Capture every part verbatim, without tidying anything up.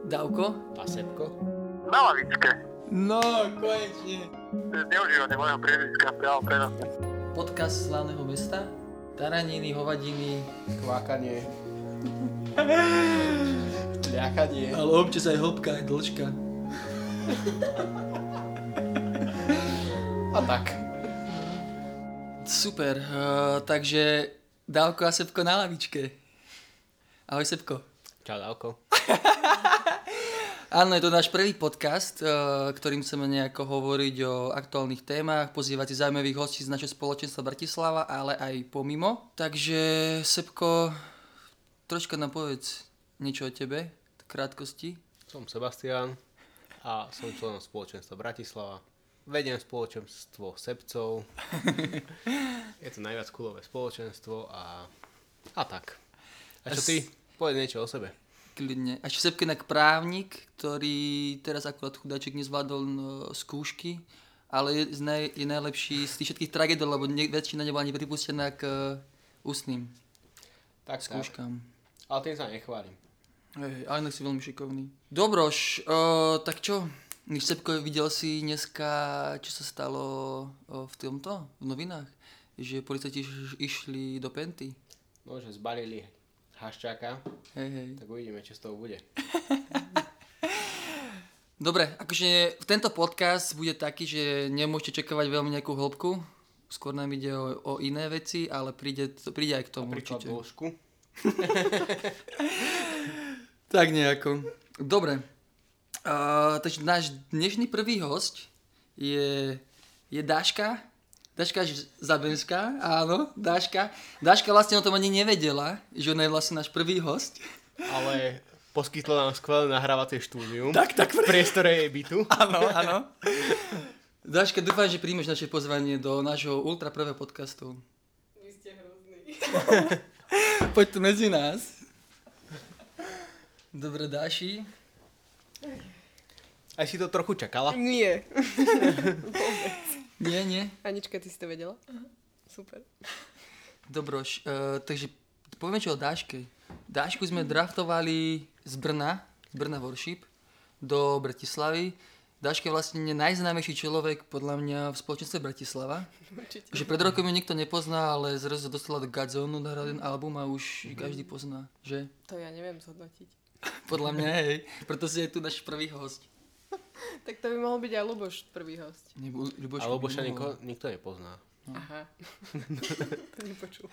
Dávko? A Sepko? Na lavičke. No, konečne. To je zneužívanie mojho priezviska priamo prenosne. Podcast slávneho mesta. Taraniny, hovadiny. Kvákanie. Ľakanie. Ale občas aj hĺbka, aj dĺžka. A tak. Super, uh, takže Dávko a Sepko na lavičke. Ahoj Sepko. Čau Dávko. Áno, je to náš prvý podcast, uh, ktorým chceme nejako hovoriť o aktuálnych témach, pozývať si zaujímavých hostí z našho spoločenstva Bratislava, ale aj pomimo. Takže Sepko, troška nám povedz niečo o tebe, v krátkosti. Som Sebastián a som členom spoločenstva Bratislava. Vediem spoločenstvo Sepcov. Je to najviac coolové spoločenstvo a, a tak. A čo ty? Povedz niečo o sebe. Kľudne. A ešte Sepko inak právnik, ktorý teraz akurát chudáček nezvládol no, skúšky, ale je, naj, je najlepší z tých všetkých tragédov, lebo ne, väčšina nebola ani pripustená k uh, ústnym Tak, skúškam. Tak. Ale tým sa nechválim. Hej, ale inak si veľmi šikovný. Dobroš, uh, tak čo? Než Sepko, videl si dneska, čo sa stalo uh, v tomto, v novinách? Že policajti iš, išli do Penty. No, že zbalili Haščáka. Hej, hej. Tak uvidíme, čo z toho bude. Dobre, akože tento podcast bude taký, že nemôžete čakávať veľmi nejakú hĺbku. Skôr nám ide o, o iné veci, ale príde, príde aj k tomu Napríklad určite. dĺžku. Tak nejako. Dobre. Uh, takže náš dnešný prvý host je, je Dáška. Dáška Zabenská, áno, Dáška. Dáška vlastne o tom ani nevedela, že ona je vlastne náš prvý host. Ale poskytla nám skvelé nahrávacie štúdium. Tak, tak. V priestore jej bytu. Áno, áno. Dáška, dúfam, že príjmeš naše pozvanie do nášho ultra prvého podcastu. Vy ste hrozný. Poď tu medzi nás. Dobre, Dáši. Aj si to trochu čakala? Nie. Nie, nie. Anička, ty si to vedela? Super. Dobroš, uh, takže poviem čo o Dáške. Dášku sme draftovali z Brna, z Brna Worship, do Bratislavy. Dáška je vlastne najznámejší človek podľa mňa v spoločenstve Bratislava. Určite. Že pred rokom ju nikto nepozná, ale zrazu sa dostala do Godzone, nahrala jeden album a už každý pozná, že? To ja neviem zhodnotiť. Podľa mňa, hej. Preto si je tu náš prvý host. Tak to by mohol byť aj Luboš prvý host. Nebo, Ľuboš, Ale Luboša nikto, nikto nepozná. No. Aha. To nepočul.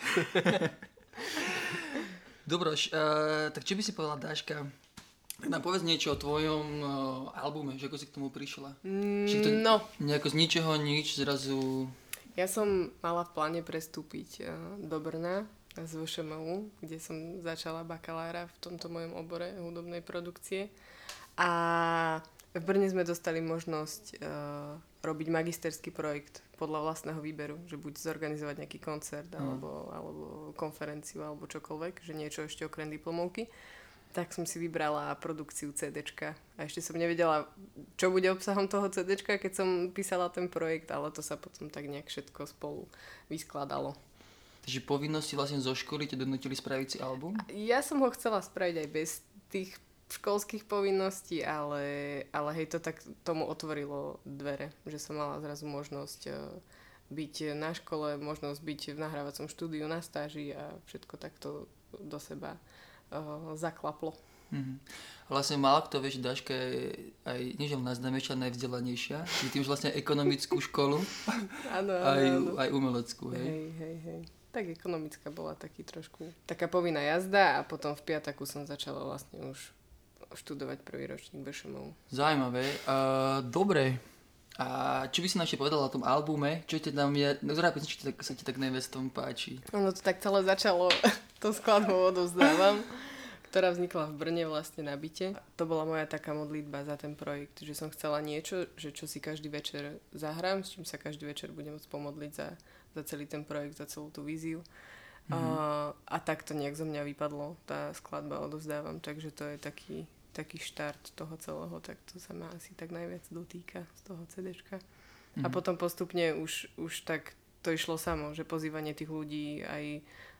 Dobroš, uh, tak čo by si povedala, Dáška? Tak nám povedz niečo o tvojom uh, albume, že ako si k tomu prišla. Či to No, nejako z ničoho nič zrazu... ja som mala v pláne prestúpiť uh, do Brna z vé šé em ú, kde som začala bakalára v tomto mojom obore hudobnej produkcie. A v Brne sme dostali možnosť uh, robiť magisterský projekt podľa vlastného výberu, že buď zorganizovať nejaký koncert, Mm. alebo, alebo konferenciu, alebo čokoľvek, že niečo ešte okrem diplomovky. Tak som si vybrala produkciu CDčka. A ešte som nevedela, čo bude obsahom toho CDčka, keď som písala ten projekt, ale to sa potom tak nejak všetko spolu vyskladalo. Takže povinnosti vlastne zo školy te donútili spraviť si album? Ja som ho chcela spraviť aj bez tých školských povinností, ale, ale hej, to tak tomu otvorilo dvere, že som mala zrazu možnosť uh, byť na škole, možnosť byť v nahrávacom štúdiu na stáži a všetko takto do seba uh, zaklaplo. Mhm. Vlastne málo kto vie, že Dáška je aj, nie že najznámejšia, najvzdelanejšia. Je tým už vlastne ekonomickú školu, Áno, aj, áno, áno. aj umeleckú, hej. Hej, hej, hej. Tak ekonomická bola taký trošku taká povinná jazda a potom v piataku som začala vlastne už študovať prvý ročník vé šé em ú. Zaujímavé. Uh, dobre. A čo by si nám ešte povedala o tom albume? Čo ti tam je, ktorá pesnička tak, sa ti tak najviac tomu páči? Ono to tak celé začalo tou skladbou Odovzdávam, ktorá vznikla v Brne vlastne na byte. To bola moja taká modlitba za ten projekt, že som chcela niečo, že čo si každý večer zahrám, s čím sa každý večer budem môcť pomodliť za, za celý ten projekt, za celú tú víziu. Mm-hmm. A, a tak to nejak zo mňa vypadlo, tá skladba Odovzdávam, takže to je taký, taký štart toho celého, tak to sa ma asi tak najviac dotýka z toho CDčka. Mm-hmm. A potom postupne už, už tak to išlo samo, že pozývanie tých ľudí aj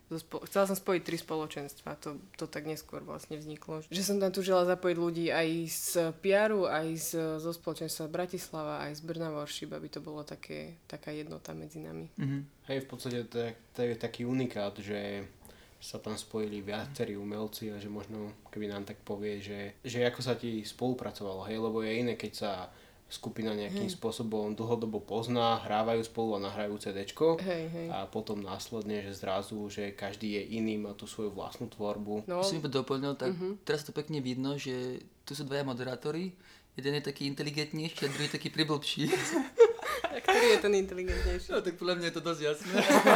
zo spo- chcela som spojiť tri spoločenstva, to, to tak neskôr vlastne vzniklo. Že som tam túžila zapojiť ľudí aj z pé éru, aj z, zo spoločenstva Bratislava, aj z Brna Worship, aby to bolo také, taká jednota medzi nami. Mhm. Hej, v podstate to je, to je taký unikát, že sa tam spojili viacerí umelci a že možno, keby nám tak povie, že, že ako sa ti spolupracovalo, hej, lebo je iné, keď sa skupina nejakým hej. spôsobom dlhodobo pozná, hrávajú spolu a nahrajú CDčko Hej, hej. a potom následne, že zrazu, že každý je iný, má tú svoju vlastnú tvorbu. No. By som iba doplnil, tak uh-huh. teraz to pekne vidno, že tu sú dvaja moderátori, jeden je taký inteligentnejší a druhý taký priblbší. A ktorý je ten inteligentnejší? No tak podľa mňa je to dosť jasné.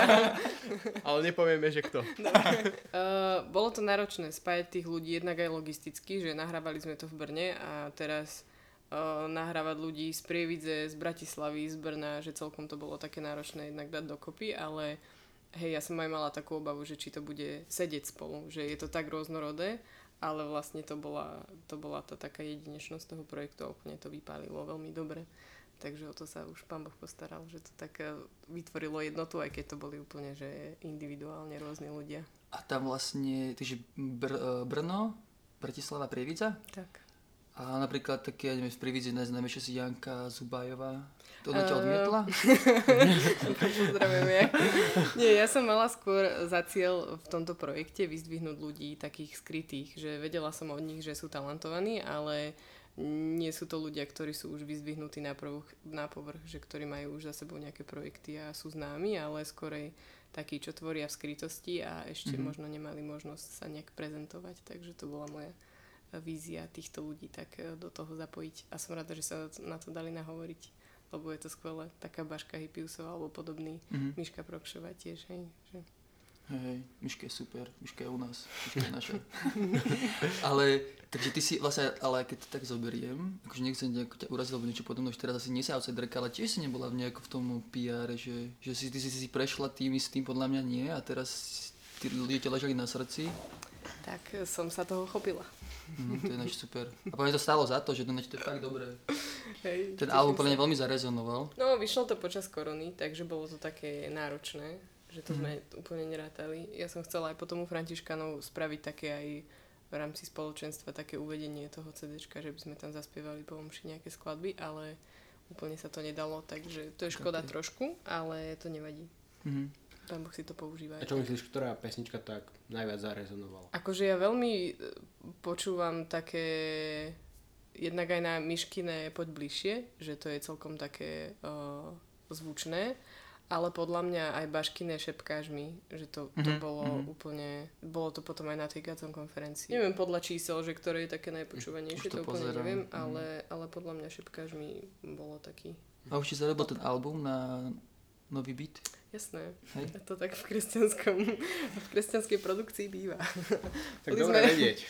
Ale nepovieme, že kto. uh, bolo to náročné spájať tých ľudí, jednak aj logisticky, že nahrávali sme to v Brne a teraz Uh, nahrávať ľudí z Prievidze, z Bratislavy, z Brna, že celkom to bolo také náročné jednak dať dokopy, ale hej, ja som aj mala takú obavu, že či to bude sedieť spolu, že je to tak rôznorodé, ale vlastne to bola, to bola tá taká jedinečnosť toho projektu a úplne to vypálilo veľmi dobre. Takže o to sa už Pán Boh postaral, že to tak vytvorilo jednotu, aj keď to boli úplne že individuálne rúzni ľudia. A tam vlastne, takže Br- Brno, Bratislava, Prievidza? Tak. A napríklad také, ja neviem, z Prievidze najznámejšia si Janka Zubajová. To ona ťa odmietla? Pozdravujeme. Nie, ja som mala skôr za cieľ v tomto projekte vyzdvihnúť ľudí takých skrytých, že vedela som od nich, že sú talentovaní, ale nie sú to ľudia, ktorí sú už vyzdvihnutí na, prvú, na povrch, že ktorí majú už za sebou nejaké projekty a sú známi, ale skorej takí, čo tvoria v skrytosti a ešte mm-hmm. možno nemali možnosť sa nejak prezentovať. Takže to bola moja vízia týchto ľudí tak do toho zapojiť. A som rada, že sa na to dali nahovoriť, lebo je to skvelé. Taká Baška Hypiusová alebo podobný. Mm-hmm. Miška Prokšová tiež, hej. Že... Hej, hej, Miška je super. Miška je u nás. Miška je naša. Ale, takže ty si vlastne, ale keď to tak zoberiem, akože nechcem nejako ťa uraziť, alebo niečo podobné, že teraz asi nie si outsiderka, ale tiež si nebola v nejako v tom pé er, že, že si, ty si si prešla tým istým, podľa mňa nie, a teraz tí ľudia ťa ležali na srdci. Tak som sa toho chopila. Mm, to je naš super. A poviem, to stálo za to, že to, to je fakt dobré. Hej, ten album podľa mňa veľmi zarezonoval. No, vyšlo to počas korony, takže bolo to také náročné, že to mm. sme úplne nerátali. Ja som chcela aj potom u Františkanov spraviť také aj v rámci spoločenstva také uvedenie toho CDčka, že by sme tam zaspievali po omši nejaké skladby, ale úplne sa to nedalo, takže to je škoda okay. trošku, ale to nevadí. Mm. Pán Boh si to používa. A čo myslíš, ktorá pesnička tak najviac zarezonovala? Akože ja veľmi počúvam také, jednak aj na Miškine Poď bližšie, že to je celkom také uh, zvučné, ale podľa mňa aj Baškine Šepkáš mi, že to, to mm-hmm. bolo mm-hmm. úplne, bolo to potom aj na tej Gacom konferencii. Neviem podľa čísel, že ktoré je také najpočúvanejšie, to, to úplne pozerám. neviem, mm-hmm. ale, ale podľa mňa Šepkáš mi bolo taký. A už si zarobil ten album na nový beat? Jasné. Hej. To tak v kresťanskom, v kresťanskej produkcii býva. Tak dobre vedieť.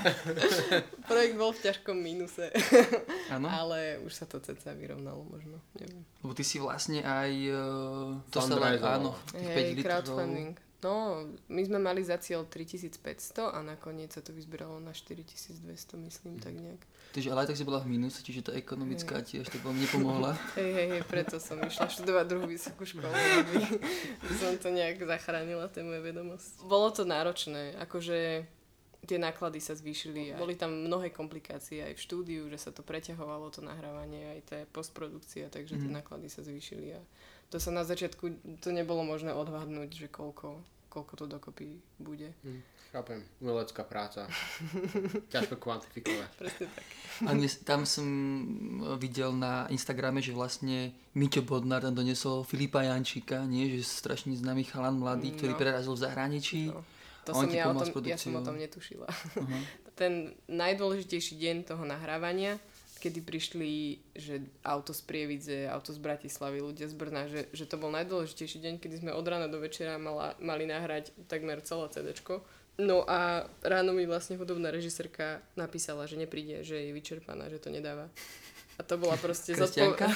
Projekt bol v ťažkom mínuse. Áno. Ale už sa to ceca vyrovnalo možno. Neviem. Lebo ty si vlastne aj uh, to sa dá, áno, tých hey, päť litrov. Crowdfunding. No, my sme mali za cieľ tritisícpäťsto a nakoniec sa to vyzbieralo na štyritisícdvesto, myslím, mm. tak nejak. Takže ale aj tak si bola v mínuse, čiže tá ekonomická hey. tiež tak veľmi nepomohla. Hej, hej, hej, preto som išla študovať druhú vysokú školu, aby som to nejak zachránila, tie moje vedomosti. Bolo to náročné, akože tie náklady sa zvýšili a boli tam mnohé komplikácie aj v štúdiu, že sa to preťahovalo, to nahrávanie, aj tá postprodukcia, takže mm. tie náklady sa zvýšili a to sa na začiatku, to nebolo možné odhadnúť, že koľko, koľko to dokopy bude. Mm, chápem, umelecká práca. Ťažko kvantifikovať. Presne tak. A tam som videl na Instagrame, že vlastne Miťo Bodnár tam donesol Filipa Jančíka, nie? Že strašne známy chalan mladý, ktorý no. prerazil v zahraničí. No. To som ja, o tom, ja som o tom netušila. Uh-huh. Ten najdôležitejší deň toho nahrávania, kedy prišli, že auto z Prievidze, auto z Bratislavy, ľudia z Brna, že, že to bol najdôležitejší deň, kedy sme od rána do večera mala, mali nahrať takmer celé cédečko. No a ráno mi vlastne hudobná režisérka napísala, že nepríde, že je vyčerpaná, že to nedáva. A to bola proste zodpovedná,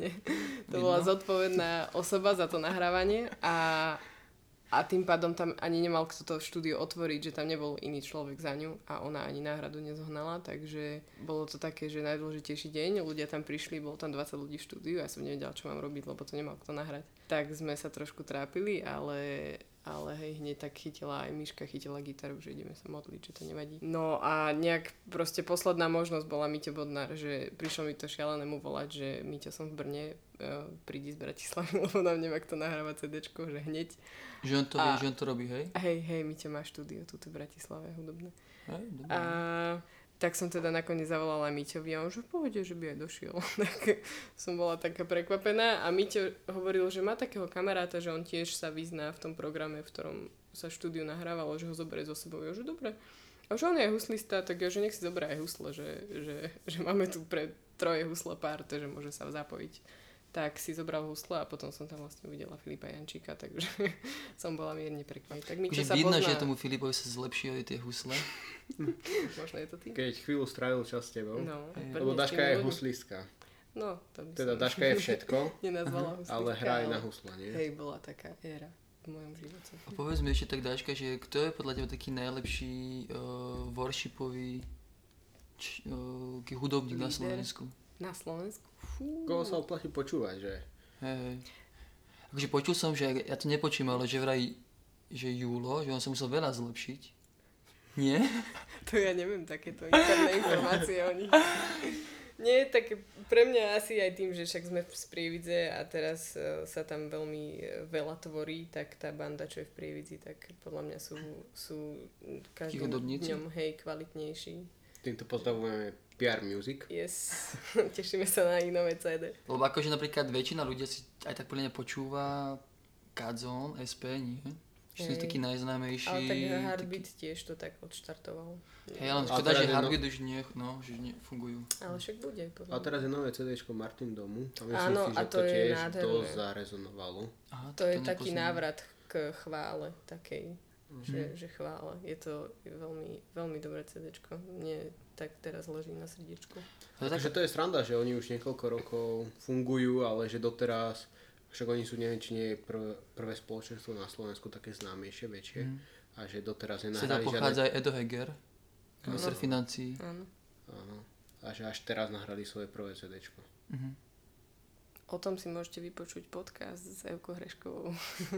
to bola zodpovedná osoba za to nahrávanie a A tým pádom tam ani nemal kto to štúdio otvoriť, že tam nebol iný človek za ňu a ona ani náhradu nezohnala, takže bolo to také, že najdôležitejší deň, ľudia tam prišli, bolo tam dvadsať ľudí v štúdiu, ja som nevedela, čo mám robiť, lebo to nemal kto nahrať. Tak sme sa trošku trápili, ale, ale hej, hneď tak chytila aj Miška, chytila gitaru, že ideme sa modliť, že to nevadí. No a nejak proste posledná možnosť bola Miťo Bodnár, že prišlo mi to šialenému volať, že Miťo, som v Brne, uh, prídi z Bratislavy, lebo nám nemá kto nahrávať cédéčko, že hneď. Že on to a, vie, že on to robí, hej? Hej, hej, Miťo má štúdio tuto v Bratislave hudobné. Hej, dobre. A tak som teda nakoniec zavolala Miťovi a on že v pohode, že by aj došiel. Tak som bola taká prekvapená a Miťo hovoril, že má takého kamaráta, že on tiež sa vyzná v tom programe, v ktorom sa štúdiu nahrávalo, že ho zoberie so sebou. Ja že dobre. A že on je aj huslista, tak ja že nech si zoberie aj husle, že, že, že máme tu pre troje husle pár, takže môže sa zapojiť. Tak si zobral husle a potom som tam vlastne uvidela Filipa Jančíka, takže som bola mierne prekvapená. Tak Miťo sa vidno, pozná. že tomu Filipovi sa zlepšili tie husle. Možno je to tým. Keď chvíľu strávil čas s tebou. No, lebo Daška je huslistka. No, to by Teda som Daška je všetko, nenazvala huslistka, ale hrá aj na husle, nie? Hej, bola taká éra v mojom živote. A povedz mi ešte tak, Dáška, že kto je podľa teba taký najlepší uh, worshipový č, uh, hudobník na Líder. Slovensku? Na Slovensku? Fú. Koho sa oplatí počúvať, že? Hej, hej. Akože počul som, že ja to nepočím, ale že vraj, že Júlo, že on sa musel veľa zlepšiť. Nie? To ja neviem, takéto interné informácie o nich. Nie, tak pre mňa asi aj tým, že však sme v Prievidze a teraz uh, sa tam veľmi veľa tvorí, tak tá banda, čo je v Prievidzi, tak podľa mňa sú, sú každým hudobníci? dňom hej, kvalitnejší. Týmto pozdravujeme pé er Music. Yes, tešíme sa na ich nové cé dé. Lebo akože napríklad väčšina ľudia si aj tak podľa mňa počúva Kadzone, es pé, nie? Že sú takí najznámejší. Ale tak Heartbeat taký... tiež to tak odštartoval. Hej, ale A škoda, teraz že je Heartbeat už nie, no, že nefungujú. Ale však bude. Podľa A teraz je nové cédéčko Martin Domu. A myslím Áno, si, a že to to je tiež nádherné. dosť zarezonovalo. Aha, To je taký nepoznám. návrat k chvále takej, mm-hmm. že, že chvála. Je to veľmi, veľmi dobré cédéčko. Mne tak teraz leží na srdiečku. To je Takže tak... to je sranda, že oni už niekoľko rokov fungujú, ale že doteraz, však oni sú, neviem, či nie je prvé, prvé spoločenstvo na Slovensku také známejšie, väčšie. Mm. A že doteraz Teda nenahrali pochádza žiadne... aj Edo Heger, minister financií. Áno. Áno. A že až teraz nahrali svoje prvé cédéčko. Mhm. O tom si môžete vypočuť podcast s Evkou Hreškovou.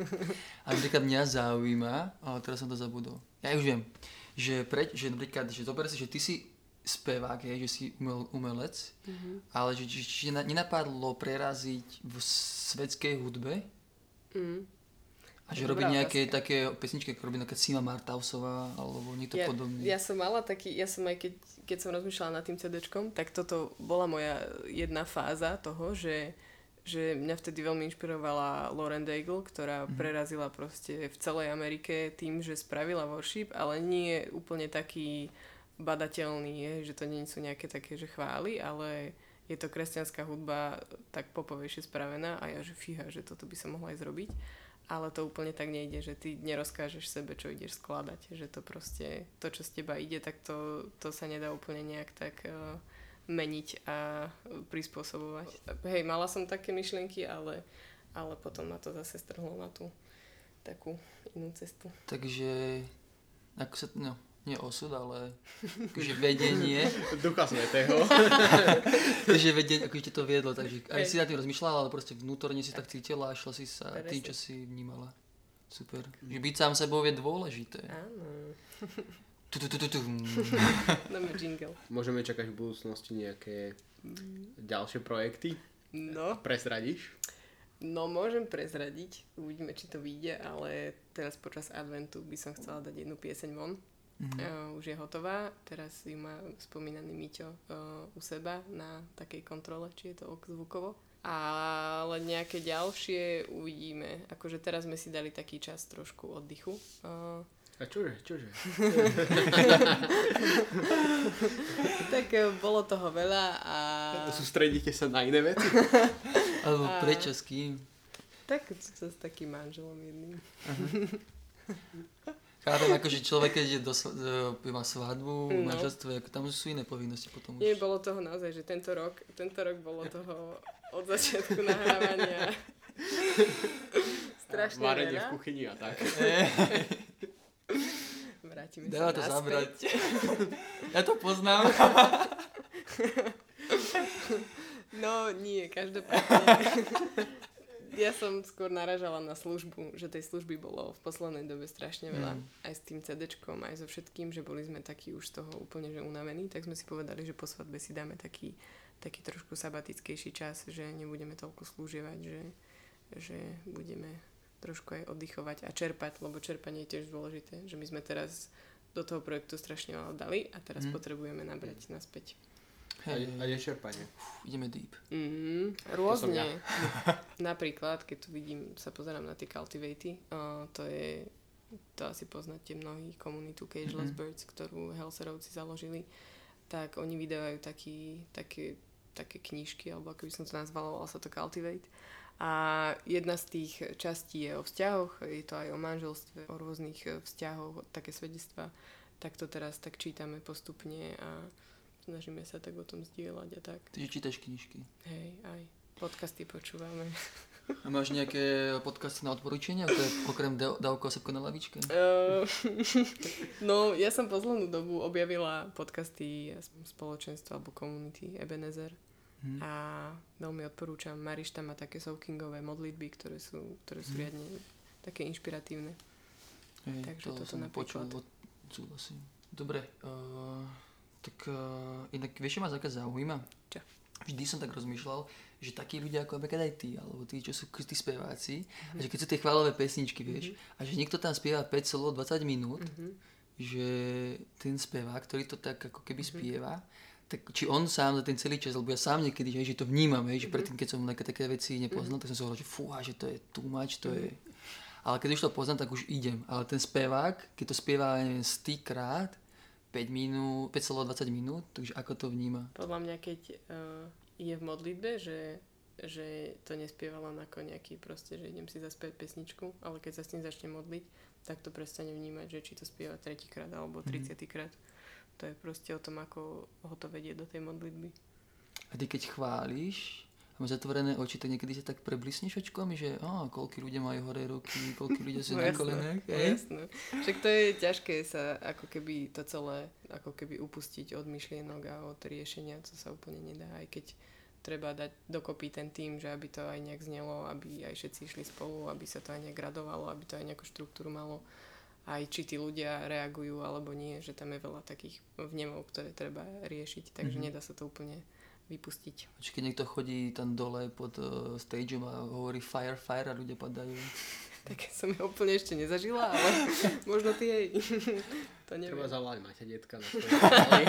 A napríklad mňa zaujíma, ale teraz som to zabudol. Ja už viem, že, pre, že napríklad, že zober si, že ty si spevák, je, že si umel, umelec, mm-hmm. ale že či, či nenapadlo preraziť v svetskej hudbe Mm. a že Dobrá robiť nejaké otázka. také pesničky, ako robí napríklad Sima Martausová alebo niekto Ja, podobný. ja som mala taký, ja som aj keď, keď som rozmýšľala nad tým cédéčkom, tak toto bola moja jedna fáza toho, že, že mňa vtedy veľmi inšpirovala Lauren Daigle, ktorá mm-hmm. prerazila proste v celej Amerike tým, že spravila worship, ale nie je úplne taký badateľný, je, že to nie sú nejaké také, že chvály, ale je to kresťanská hudba tak popovejšie spravená a ja, že fíha, že toto by sa mohla aj zrobiť. Ale to úplne tak nejde, že ty nerozkážeš sebe, čo ideš skladať. Že to proste, to, čo z teba ide, tak to, to sa nedá úplne nejak tak uh, meniť a prispôsobovať. Hej, mala som také myšlienky, ale, ale potom ma to zase strhlo na tú takú inú cestu. Takže, ako sa, no, nie osud, ale akože vedenie, Ducha Svätého. takže vedenie, ako ti to viedlo, takže aj si na tým rozmýšľala, ale proste vnútorne si tak cítila a šla si sa Presne. tým, čo si vnímala. Super. Že byť sám sebou je dôležité. Áno. Tu, tu, tu, tu, tu. Dáme jingle. Môžeme čakať v budúcnosti nejaké ďalšie projekty? No. Presradíš? No, môžem prezradiť. Uvidíme, či to vyjde, ale teraz počas adventu by som chcela dať jednu pieseň von. Mm-hmm. Uh, už je hotová. Teraz ju má spomínaný Miťo uh, u seba na takej kontrole, či je to ok zvukovo. Ale nejaké ďalšie uvidíme. Akože teraz sme si dali taký čas trošku oddychu. Uh, A čože, čože? tak uh, bolo toho veľa a... Sústredíte sa na iné veci? Alebo A- prečo, s kým? Tak s takým manželom jedným. Chápem, akože človek, keď ide do, sv- e, má svadbu, No. manželstvo, ako tam sú iné povinnosti potom už. Nie, bolo toho naozaj, že tento rok, tento rok bolo toho od začiatku nahrávania strašne Varenie veľa. v kuchyni a tak. Vrátime Dáva sa to naspäť. zabrať. Ja to poznám. No nie, každopádne. ja som skôr naražala na službu, že tej služby bolo v poslednej dobe strašne veľa. Mm. Aj s tým cé déčkom, aj so všetkým, že boli sme takí už z toho úplne že unavení, tak sme si povedali, že po svadbe si dáme taký, taký trošku sabatickejší čas, že nebudeme toľko slúžievať, že, že budeme trošku aj oddychovať a čerpať, lebo čerpanie je tiež dôležité, že my sme teraz do toho projektu strašne veľa dali a teraz mm. potrebujeme nabrať naspäť. Hej. A, a nečerpanie. Ideme deep. Mm, rôzne. Ja. Napríklad, keď tu vidím, sa pozerám na tie Cultivaty, uh, to je, to asi poznáte mnohí, komunitu Cageless mm-hmm. Birds, ktorú Helserovci založili, tak oni vydávajú taký, také, také knižky, alebo ako by som to nazvala, volá sa to Cultivate. A jedna z tých častí je o vzťahoch, je to aj o manželstve, o rôznych vzťahoch, také svedectvá. Tak to teraz tak čítame postupne a snažíme sa tak o tom zdieľať a tak. Ty čítaš knižky? Hej, aj. Podcasty počúvame. A máš nejaké podcasty na odporúčania? To je okrem Dávko a Sepko na lavičke? Uh, no, ja som poslednú dobu objavila podcasty spoločenstva alebo komunity Ebenezer. Hmm. A veľmi odporúčam. Mariš tam má také soukingové modlitby, ktoré sú, ktoré sú hmm. riadne také inšpiratívne. Hej, Takže to toto som napríklad. Počul, súhlasím. Dobre. Uh... Tak uh, inak vieš, čo ma taká zaujíma? Čo? Vždy som tak rozmýšľal, že takí ľudia ako napríklad aj ty, alebo tí, čo sú tí speváci, mm-hmm. a že keď sú tie chválové pesničky, vieš, mm-hmm. a že niekto tam spieva päť solo dvadsať minút, mm-hmm. že ten spevák, ktorý to tak ako keby mm-hmm. spieva, tak či on sám za ten celý čas, lebo ja sám niekedy, že, že to vnímam, hej, že mm-hmm. predtým, keď som také, také veci nepoznal, mm-hmm. tak som si hovoril, že fúha, že to je too much, to mm-hmm. je... Ale keď už to poznám, tak už idem. Ale ten spevák, keď to spieva, neviem, stýkrát, päť minút, päť solo dvadsať minút, takže ako to vníma? Podľa mňa, keď uh, je v modlitbe, že, že to nespieva len ako nejaký proste, že idem si zaspievať pesničku, ale keď sa s tým začne modliť, tak to prestane vnímať, že či to spieva tretíkrát alebo tridsiatykrát. Mm. To je proste o tom, ako ho to vedie do tej modlitby. A ty keď chválíš, a máš zatvorené oči, tak niekedy sa tak preblisneš očkom, že oh, koľko ľudia majú hore ruky, koľko ľudia sú no, na kolenách. No, jasné. Však to je ťažké sa ako keby to celé ako keby upustiť od myšlienok a od riešenia, co sa úplne nedá, aj keď treba dať dokopy ten tým, že aby to aj nejak znelo, aby aj všetci išli spolu, aby sa to aj nejak gradovalo, aby to aj nejakú štruktúru malo. Aj či tí ľudia reagujú alebo nie, že tam je veľa takých vnemov, ktoré treba riešiť, takže mm-hmm. nedá sa to úplne vypustiť. Čiže keď niekto chodí tam dole pod uh, stageom a hovorí fire, fire a ľudia padajú. Tak som ja úplne ešte nezažila, ale možno ty jej. To neviem. Treba zavolať Maťa detka na svoje kanály.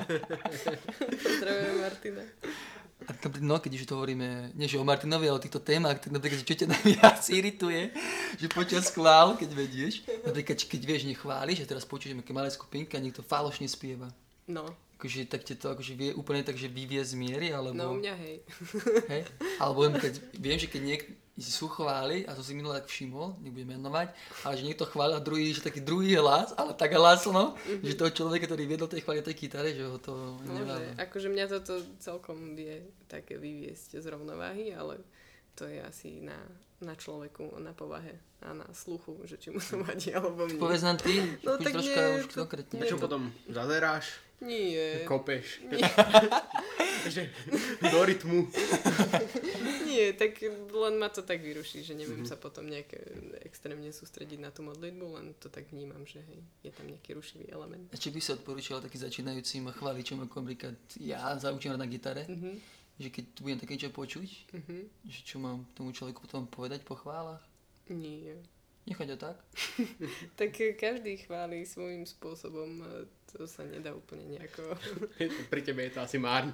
Pozdravujem Martina. A no, keď už to hovoríme, nie že o Martinovi, ale o týchto témach, tak napríklad, čo ťa najviac irituje, že počas chvál, keď vedieš, napríklad, keď vieš, nechváliš a teraz počuješ nejaké malé skupinky a niekto falošne spieva. No. Akože tak te to akože vie úplne tak, že vyvie z miery, alebo... No u mňa hej. Hej? Alebo keď, viem, že keď niekto sú chváli, a to si minulé tak všimol, nebudem menovať, ale že niekto chváli a druhý, že taký druhý hlas, ale tak hlasno, mm-hmm. že toho človeka, ktorý viedol tej chváli tej kytare, že ho to neváva. Akože mňa toto celkom vie tak vyviesť z rovnováhy, ale to je asi na, na človeku, na povahe a na sluchu, že či mu to vadí, alebo mne. Povedz nám ty, no, tak troška nie, už konkrétne. A čo potom zazeráš? Nie. Kopeš. Nie. Že do rytmu. Nie, tak len ma to tak vyruší, že neviem mm-hmm. sa potom nejak extrémne sústrediť na tú modlitbu, len to tak vnímam, že hej, je tam nejaký rušivý element. A čo by sa odporúčala taký začínajúcim chváličom, ako napríklad ja zaučím na gitare, mm-hmm. že keď budem také niečo počuť, mm-hmm. že čo mám tomu človeku potom povedať po chválach? Nie. Nechať ho tak? Tak každý chváli svojím spôsobom, to sa nedá úplne nejako... Pri tebe je to asi márne.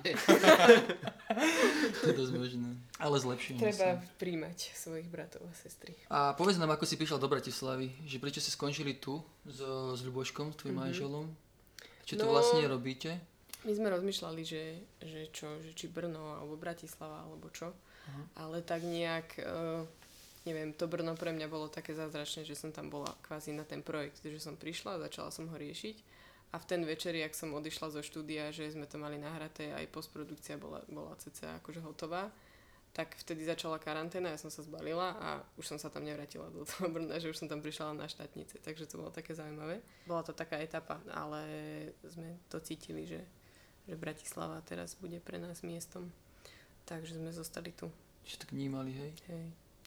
To je dosť možné, ale zlepším. Treba príjmať svojich bratov a sestry. A povedz nám, ako si prišiel do Bratislavy, že prečo ste skončili tu s, s Ľuboškom, s tvojim mm-hmm. manželom? Čo no, tu vlastne robíte? My sme rozmýšľali, že, že čo, že či Brno, alebo Bratislava, alebo čo, uh-huh. ale tak nejak... Uh, neviem, to Brno pre mňa bolo také zázračné, že som tam bola kvázi na ten projekt, že som prišla, začala som ho riešiť a v ten večer, jak som odišla zo štúdia, že sme to mali nahraté, aj postprodukcia bola, bola cca akože hotová, tak vtedy začala karanténa, ja som sa zbalila a už som sa tam nevrátila do toho Brna, že už som tam prišla na štátnice, takže to bolo také zaujímavé. Bola to taká etapa, ale sme to cítili, že, že Bratislava teraz bude pre nás miestom, takže sme zostali tu. Že tak vnímali, hej? Hej.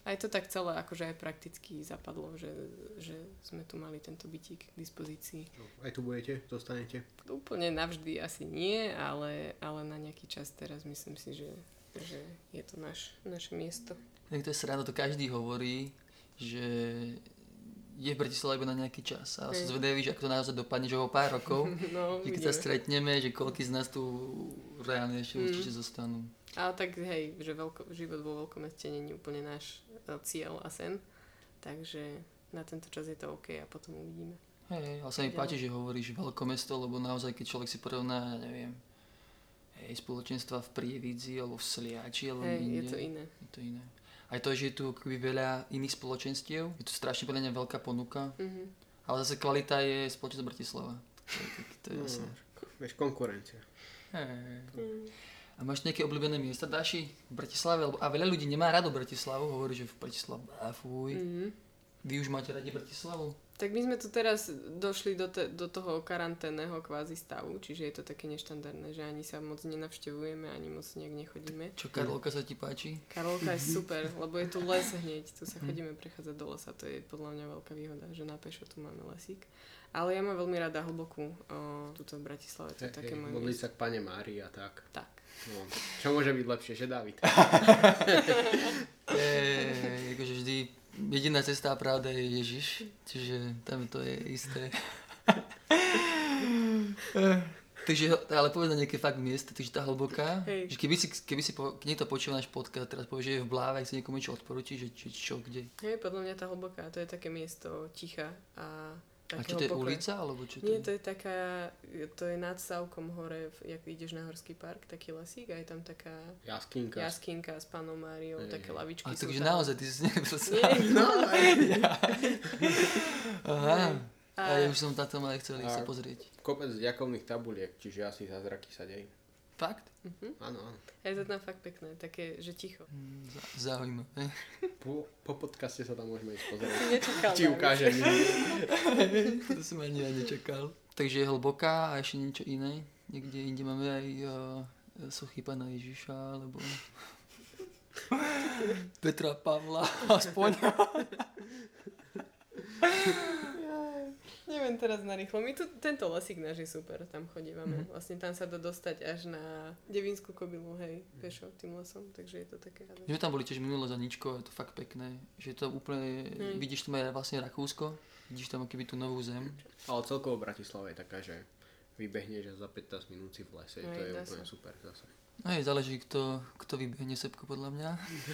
Aj to tak celé akože aj prakticky zapadlo, že, že sme tu mali tento bytík k dispozícii. Aj tu budete? Zostanete? Úplne navždy asi nie, ale, ale na nejaký čas teraz myslím si, že, že je to naš, naše miesto. Tak to je sranda, to každý hovorí, že je v Bratislave iba na nejaký čas. A som zvedavý, že ako to naozaj dopadne, že o pár rokov, No, že keď sa stretneme, že koľký z nás tu reálne ešte Mm. určite zostanú. Ale tak hej, že veľko, život vo veľkom meste nie je úplne náš e, cieľ a sen, takže na tento čas je to OK a potom uvidíme. Hej, ale sa mi Ďalej. páči, že hovoríš veľkomesto, lebo naozaj, keď človek si porovná, neviem, hej, spoločenstva v Prievidzi alebo v Sliači alebo Hej, inde, je to iné. je to iné. Aj to, že je tu akoby veľa iných spoločenstiev, je tu strašne podľa mňa veľká ponuka, Mhm. ale zase kvalita je spoločnosť Bratislava. To je, tak- to je jasné. Vieš, konkurencia. Hej. Mm. A máš nejaké obľúbené miesta, Dáši, v Bratislave? Lebo- A veľa ľudí nemá rado Bratislavu, hovorí, že v Bratislave, a fuj. Mhm. Vy už máte radi Bratislavu? Tak my sme tu teraz došli do, te, do toho karanténneho kvázi stavu, čiže je to také neštandardné, že ani sa moc nenavštevujeme, ani moc nejak nechodíme. Čo, Karolka sa ti páči? Karolka je super, lebo je tu les hneď, tu sa chodíme prechádzať do lesa, to je podľa mňa veľká výhoda, že na pešo tu máme lesík. Ale ja mám veľmi rada hlbokú o, tuto v Bratislave, to je také moje Modliť miesto. sa k Pane Márii a tak. Tak. No. Čo môže byť lepšie, že David? Eee, akože vždy jediná cesta a pravda je Ježiš, čiže tam to je isté. Takže, ale povedz na nejaké fakt miesta, takže tá hlboká, Hej. že keby si, keby si po, keď niekto počúva náš podcast, teraz povie, že je v Bláve, ak si niekomu niečo odporúči, že či, čo, kde? Hej, podľa mňa tá hlboká, to je také miesto ticha a A takého čo to je pokoja. ulica, alebo čo to Nie, je? to je taká, to je nad Savkom hore, v- jak ideš na Horský park, taký lesík a je tam taká Jaskinka. jaskinka s pánom Máriou, Hej, také hej. lavičky A sú takže tam. naozaj, ty si nevedel sa. Nie, No, Aha, A, a ja už som na tom ale chcel ísť A- sa pozrieť. kopec ďakovných tabuliek, čiže asi zázraky sa dejú. Fakt? mhm. Áno, áno. Je to tam fakt pekné, také, že ticho. Mm, zá- Zaujímavé. Po, po podcaste sa tam môžeme ísť pozrieť. Si nečakal, Ti David. ukážem. To som ani ja nečakal. Takže je hlboká a ešte niečo iné. Niekde inde máme aj uh, sochy pána Ježiša, alebo Petra Pavla, aspoň. Neviem teraz na rýchlo. My tu, tento lesík náš je super, tam chodívame. Vlastne tam sa dá dostať až na Devinskú kobylu, hej, pešo tým lesom, takže je to také radé. Že tam boli tiež minulé za Ničko, je to fakt pekné. Že je to úplne, Mm. vidíš tam aj vlastne Rakúsko, vidíš tam keby tú novú zem. Ale celkovo Bratislava je taká, že vybehneš a za pätnásť minút si v lese. Hej, To je dá úplne sa. super zase. No je, záleží, kto, kto vybehne Sepko, podľa mňa.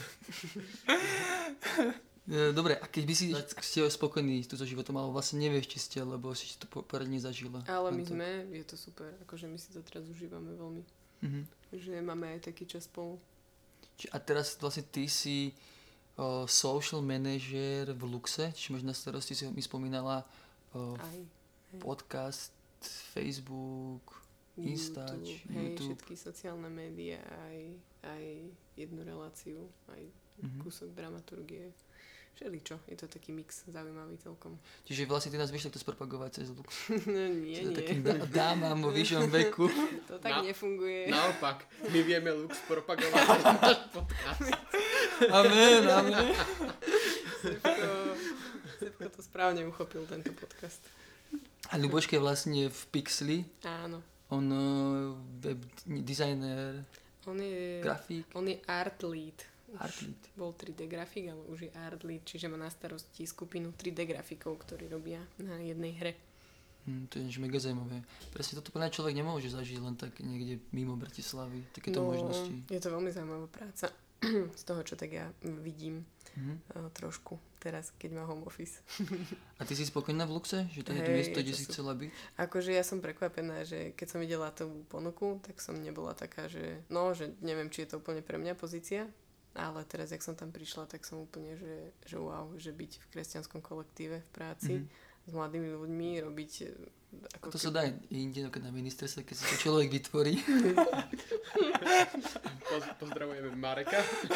E, Dobre, a keď by si ste spokojní s túto životom, ale vlastne nevieš, či ste, lebo si to po- poriadne zažila. Ale my Len to- sme, je to super, akože my si to teraz užívame veľmi. Mhm. Že máme aj taký čas spolu. Či- A teraz vlastne ty si o, social manager v Luxe, čiže máš na starosti, si mi spomínala o, Aj podcast, Facebook, Instač, YouTube, hej, YouTube. všetky sociálne médiá, aj, aj jednu reláciu, aj Mhm. kúsok dramaturgie. Všeličo, je to taký mix zaujímavý celkom. Čiže vlastne ty nás vieš takto spropagovať cez Lux. No nie, Čiže nie. takým dá- dámam vo vyššom veku. To tak Na- nefunguje. Naopak, my vieme Lux propagovať cez náš podcast. Amen, amen. Sepko, Sepko to správne uchopil, tento podcast. A Ľuboška je vlastne v Pixli. Áno. On uh, web designer, On je, grafík, on je art lead. Už art lead. bol tri dé grafik, ale už je art lead, čiže má na starosti skupinu tri dé grafikov, ktorí robia na jednej hre. Hm, to je niečo mega zaujímavé. Presne toto podľa mňa človek nemôže zažiť len tak niekde mimo Bratislavy. Takéto možnosti. Je to veľmi zaujímavá práca. Z toho, čo tak ja vidím Mhm. uh, trošku teraz, keď má home office. A ty si spokojná v Luxe? Že to je to Hej, miesto, je kde to si super. chcela byť? Akože ja som prekvapená, že keď som videla tú ponuku, tak som nebola taká, že no, že neviem, či je to úplne pre mňa pozícia, ale teraz, jak som tam prišla, tak som úplne, že, že wow, že byť v kresťanskom kolektíve v práci Mhm. s mladými ľuďmi, robiť e, ako To sa dá aj inde, keď na ministerstve, keď si to človek vytvorí. Poz- Pozdravujeme Mareka.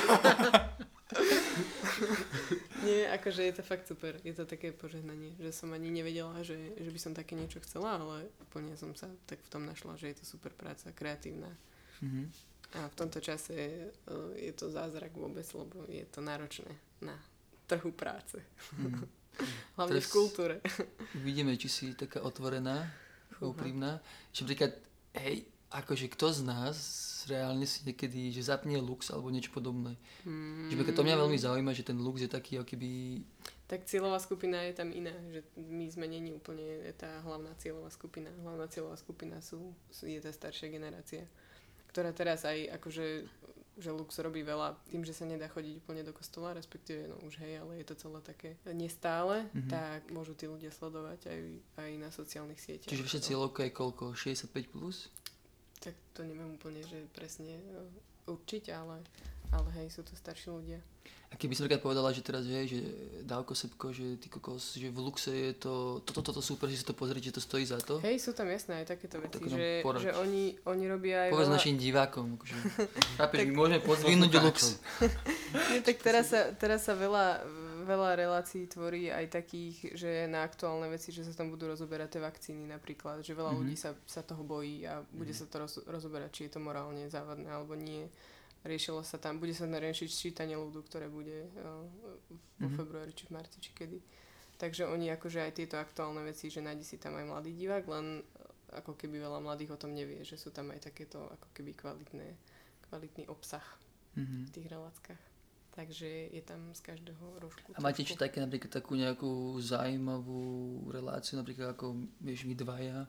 Nie, akože je to fakt super. Je to také požehnanie, že som ani nevedela, že, že by som také niečo chcela, ale úplne som sa tak v tom našla, že je to super práca, kreatívna. Mhm. A v tomto čase uh, je to zázrak vôbec, lebo je to náročné na trhu práce. Mm. Hlavne Teraz v kultúre. Uvidíme, či si taká otvorená, úprimná. Čiže napríklad, hej, akože kto z nás reálne si niekedy, že zapne Lux alebo niečo podobné. Mm. Že to mňa veľmi zaujíma, že ten Lux je taký, ako keby... Tak cieľová skupina je tam iná, že my sme není úplne tá hlavná cieľová skupina. Hlavná cieľová skupina sú, je tá staršia generácia, ktorá teraz aj akože, že Lux robí veľa tým, že sa nedá chodiť úplne do kostola, respektíve, no už hej, ale je to celé také nestále, mm-hmm. tak môžu tí ľudia sledovať aj, aj na sociálnych sieťach. Čiže vaša cieľovka je koľko? šesťdesiatpäť plus? Tak to neviem úplne, že presne určiť, ale, ale hej, sú to starší ľudia. A keby som napríklad povedala, že teraz, hej, že Dávko, Sepko, že ty kokos, že v Luxe je to, toto, toto super, že si to pozrieť, že to stojí za to. Hej, sú tam jasné aj takéto veci, Tak že, že oni, oni robia aj Povedz veľa... našim divákom, akože, chápeš, my môžeme pozvinúť Lux. Nie, tak teraz sa, teraz sa veľa, veľa relácií tvorí aj takých, že na aktuálne veci, že sa tam budú rozoberať tie vakcíny napríklad, že veľa Mhm. ľudí sa, sa toho bojí a bude sa to roz, rozoberať, či je to morálne závadné alebo nie. Riešilo sa tam, bude sa tam riešiť sčítanie ľudu, ktoré bude uh, vo Mhm. februári, či v marci, či kedy. Takže oni akože aj tieto aktuálne veci, že nájde si tam aj mladý divák, len ako keby veľa mladých o tom nevie, že sú tam aj takéto ako keby kvalitné, kvalitný obsah Mhm. v tých reláckach. Takže je tam z každého rožku. A máte trošku. či také napríklad takú nejakú zaujímavú reláciu, napríklad ako, vieš, my dvaja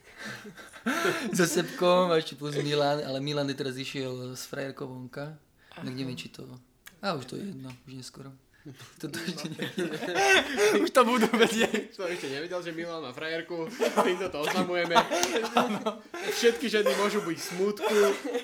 so Sepkom a ešte plus Milan, ale Milan je teraz išiel s frajerkou vonka, tak neviem, či to... A už to je jedno, už neskoro. Toto ešte neviem. Už to budú vedieť. Som ešte nevedel, že Milan má frajerku, týmto to oznamujeme. Všetky ženy môžu byť v smútku.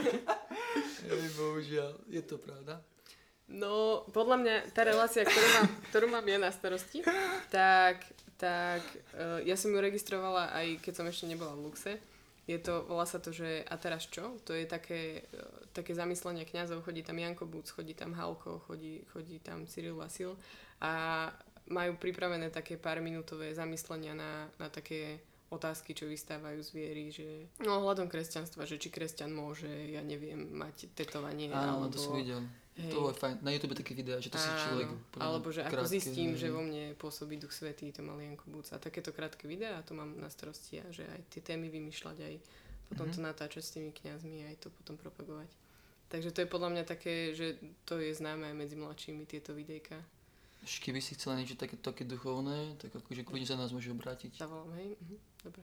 Ej, bohužiaľ, je to pravda. No, podľa mňa tá relácia, ktorú mám, ktorú mám ja na starosti, tak, tak uh, ja som ju registrovala aj keď som ešte nebola v Luxe. Je to, volá sa to, že a teraz čo? To je také, uh, také zamyslenie kňazov, chodí tam Janko Buc, chodí tam Halko, chodí, chodí tam Cyril Vasil a majú pripravené také pár minútové zamyslenia na, na také otázky, čo vystávajú z viery, že no hľadom kresťanstva, že či kresťan môže, ja neviem, mať tetovanie, Áno, alebo... to som videl. Hej. To je fajn. Na YouTube také videá, že to si človek... Áno, alebo že ako krátke, zistím, hej. že vo mne pôsobí Duch Svätý, to mal Janko Buc. A takéto krátke videá, to mám na starosti a že aj tie témy vymýšľať, aj potom Mhm. to natáčať s tými kňazmi, aj to potom propagovať. Takže to je podľa mňa také, že to je známe aj medzi mladšími tieto videjka. Ešte keby si chcela niečo také, také duchovné, tak akože kľudne sa na nás môže obrátiť. Zavolám, hej? Mhm, dobre.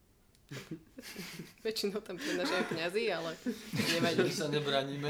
Väčšinou tam prednášajú kňazi, ale nevadí. Že sa nebránime.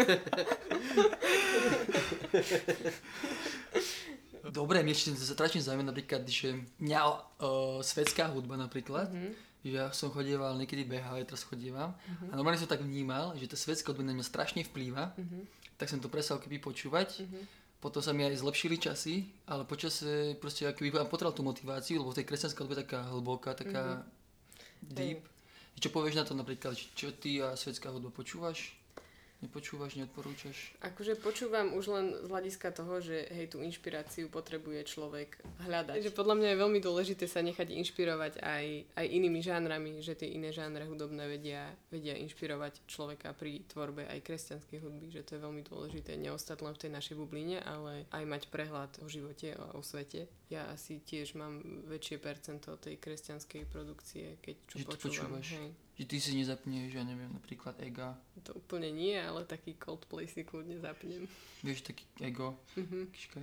Dobre, mne ešte strašne zaujímavé napríklad, že mňa uh, svetská hudba napríklad, Mhm. že ja som chodieval, niekedy behal, teraz chodievam Mhm. a normálne som tak vnímal, že tá svetská hudba na mňa strašne vplýva, Mhm. tak som to prestal keby počúvať. Mhm. Potom sa mi aj zlepšili časy, ale počase proste aký by potreboval tú motiváciu, lebo v tej kresťanskej hudbe je taká hlboká, taká deep. Čo povieš na to napríklad, čo ty a svetská hudba počúvaš? Nepočúvaš, neodporúčaš? Akože počúvam už len z hľadiska toho, že hej, tú inšpiráciu potrebuje človek hľadať. Takže podľa mňa je veľmi dôležité sa nechať inšpirovať aj, aj inými žánrami, že tie iné žánre hudobné vedia, vedia inšpirovať človeka pri tvorbe aj kresťanskej hudby, že to je veľmi dôležité neostať len v tej našej bubline, ale aj mať prehľad o živote a o svete. Ja asi tiež mám väčšie percento tej kresťanskej produkcie, keď čo Že to počúvam. počúvaš? Hej. Že ty si nezapneš, ja neviem, napríklad Ega. To úplne nie, ale taký Coldplay si kľudne zapnem. Vieš, taký Ego. Mhm. Kiškaj.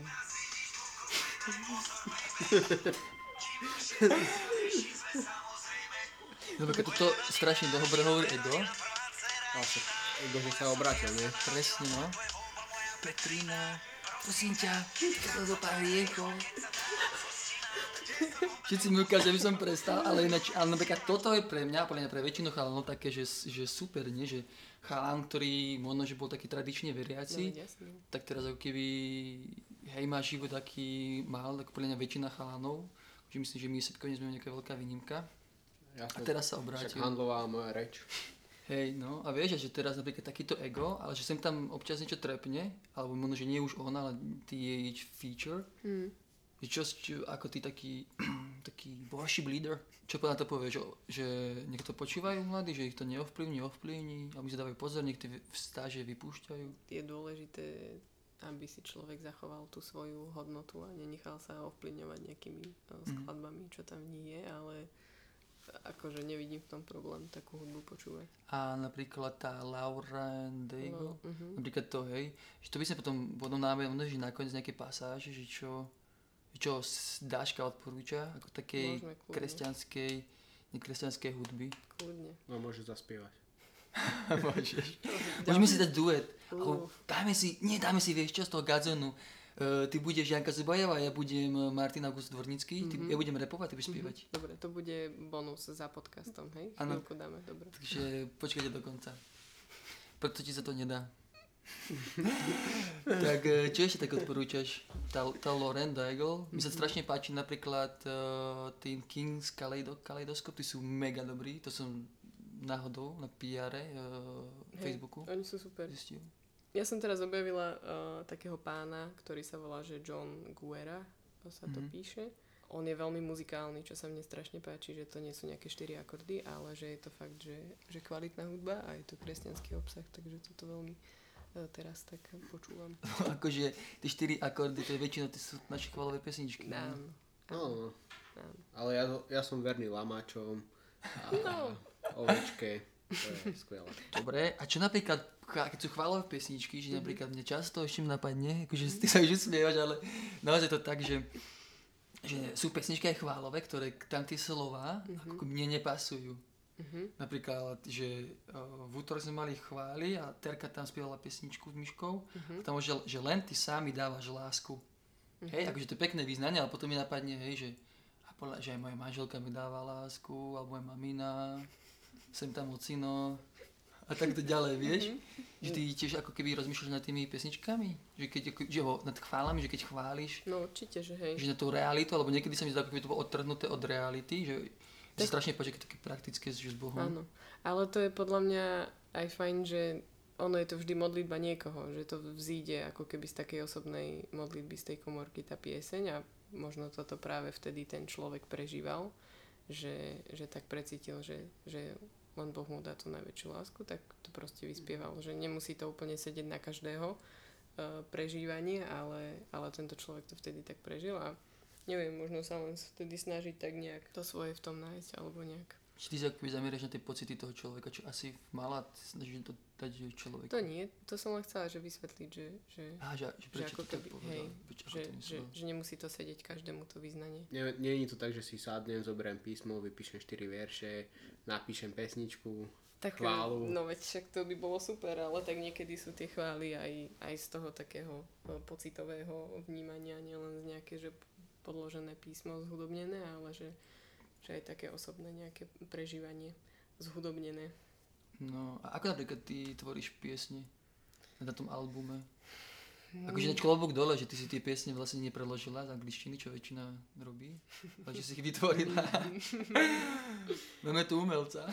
Dobre, keď toto strašne dobre hovorí Ego. Vlastne, Ego, že sa obrátil, nie? Presne, no. Petrina, prosím ťa, to zo pár riechov. Všetci mi ukážu, aby som prestal, ale ináč, ale napríklad toto je pre mňa, podľa mňa pre väčšinu chalanov také, že, že super, nie? Že chalan, ktorý možno, že bol taký tradične veriaci, No, jasne. tak teraz ako keby, hej, má život taký mal, tak podľa mňa väčšina chalanov, že myslím, že my Sepko nie sme nejaká veľká výnimka. A Jasne. teraz sa Však obrátil. handlová moja reč. Hej, no a vieš, že teraz napríklad takýto ego, ale že sem tam občas niečo trepne, alebo možno, že nie už on, ale ty jej feature. Mm. Že čo, čo, ako ty taký, taký worship leader, čo na to povieš, že, že nech to počúvajú mladí, že ich to neovplyvní, ovplyvní, aby si dávajú pozor, nech tie stáže vypúšťajú. Je dôležité aby si človek zachoval tú svoju hodnotu a nenechal sa ovplyvňovať nejakými uh, skladbami, čo tam nie je, ale akože nevidím v tom problém takú hudbu počúvať. A napríklad tá Laura and Daigle, No, uh-huh. napríklad to, hej, že to by sme potom potom dáme že nakoniec nejaké pasáže, že čo, čo Dáška odporúča, ako takej Môžeme, kľudne. kresťanskej, nekresťanskej hudby. Kľudne. No môže zaspievať. Môžeš. Môžeme si dať duet. Uh. Alebo dáme si, nie dáme si, vieš čo, z toho Gazonu. Uh, ty budeš Janka Zubajová, ja budem Martin August Dvornický, ty, Mhm. ja budem repovať, ty budeš spievať. Dobre, to bude bonus za podcastom, hej? Áno. Chvíľku dáme, dobre. Takže počkajte do konca. Preto ti sa to nedá. Tak eh, čo ešte tak odporúčaš? Tá, tá Lauren Daigle. Mi sa strašne páči napríklad uh, tým Kings Kaleido, Kaleidoscope, tí sú mega dobrí. To som náhodou na pé er uh, Hej, Facebooku oni sú super. zistil. Ja som teraz objavila uh, takého pána, ktorý sa volá, že John Guerra, to sa to Mhm. píše. On je veľmi muzikálny, čo sa mne strašne páči, že to nie sú nejaké štyri akordy, ale že je to fakt, že, že kvalitná hudba a je to kresťanský obsah, takže toto veľmi uh, teraz tak počúvam. Akože tie štyri akordy, to je väčšinou tie sú naše chvalové pesničky. ne? Áno. No, Áno. ale ja, ja som verný lamáčom a No. ovečke. To je skvelé. Dobre, a čo napríklad, keď sú chválové pesničky, že napríklad mne často ešte mi napadne, akože ty sa už usmievaš, ale naozaj to tak, že, že sú pesničky aj chválové, ktoré tam tie slová ako mne nepasujú. Mhm. Napríklad, že uh, v útorok sme mali chvály a Terka tam spievala pesničku s Myškou Mhm. a tam že, že len ty sám mi dávaš lásku. Hej, akože to je pekné význanie, ale potom mi napadne, hej, že, a podľa, že aj moja manželka mi dáva lásku, alebo moja mamina, sem tam ocino a tak to ďalej, vieš? Že ty tiež ako keby rozmýšľaš nad tými pesničkami, že keď, ako- že ho nad chválami, že keď chváliš, No určite, že hej. že na tú realitu, alebo niekedy sa mi zdá, ako keby to bolo odtrhnuté od reality, že to strašne páči, keď je také praktické, že s Bohom. Áno, ale to je podľa mňa aj fajn, že ono je to vždy modlitba niekoho, že to vzíde ako keby z takej osobnej modlitby z tej komórky tá pieseň a možno toto práve vtedy ten človek prežíval, že, že tak precítil, že, že len Boh mu dá tú najväčšiu lásku, tak to proste vyspieval, že nemusí to úplne sedieť na každého uh, prežívanie, ale, ale tento človek to vtedy tak prežil a neviem, možno sa len vtedy snažiť tak nejak to svoje v tom nájsť alebo nejak. Či ty sa akoby zameriaš na tie pocity toho človeka, čo asi mala, snažíš to dať človeku. To nie, to som len chcela, že vysvetliť, že, že, Á, že, že že prečo ako to tak keby, povedal? hej, Prečo, ako že, to že, myslel? že nemusí to sedieť každému to vyznanie. Nie, nie je to tak, že si sadnem, zoberiem písmo, vypíšem štyri verše, napíšem pesničku, Tak, chválu. no veď však to by bolo super, ale tak niekedy sú tie chvály aj, aj z toho takého e, pocitového vnímania, nielen z nejaké, že podložené písmo zhudobnené, ale že, že aj také osobné nejaké prežívanie zhudobnené. No, a ako napríklad ty tvoríš piesne na tom albume? Akože na klobúk dole, že ty si tie piesne vlastne nepreložila z angličtiny, čo väčšina robí, ale že si ich vytvorila. Máme tu umelca.